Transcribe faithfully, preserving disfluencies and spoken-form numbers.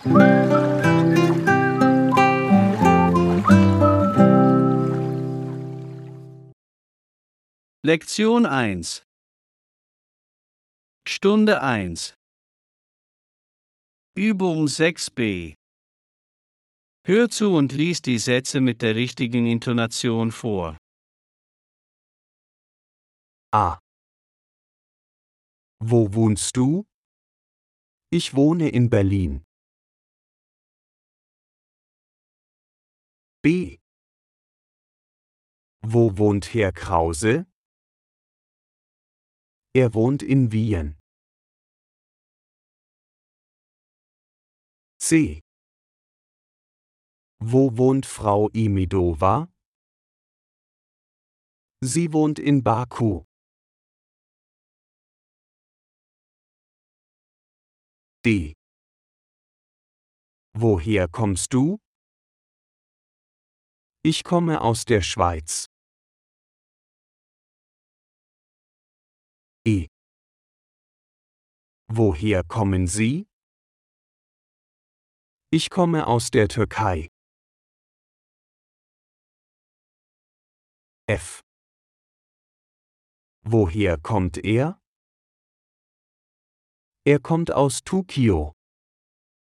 Lektion eins. Stunde eins. Übung sechs b. Hör zu und lies die Sätze mit der richtigen Intonation vor. A. Wo wohnst du? Ich wohne in Berlin. B. Wo wohnt Herr Krause? Er wohnt in Wien. C. Wo wohnt Frau Imidova? Sie wohnt in Baku. D. Woher kommst du? Ich komme aus der Schweiz. E. Woher kommen Sie? Ich komme aus der Türkei. F. Woher kommt er? Er kommt aus Tokio.